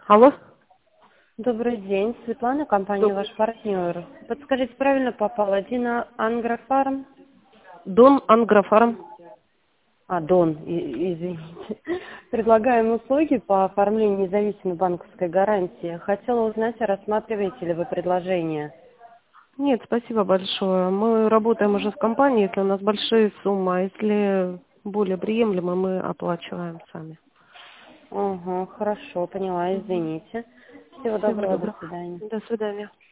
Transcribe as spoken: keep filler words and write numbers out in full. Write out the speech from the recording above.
Алло? Добрый день, Светлана, компания Добрый. «Ваш партнер». Подскажите, правильно попала? Дина Ангрофарм? Дон Ангрофарм. А, Дон, и- извините. Предлагаем услуги по оформлению независимой банковской гарантии. Хотела узнать, а рассматриваете ли вы предложение? Нет, спасибо большое. Мы работаем уже с компанией, если у нас большие суммы, а если более приемлемо, мы оплачиваем сами. Ага, хорошо, поняла, Мгм. извините. Всего Всего доброго, до доброго. свидания. До свидания.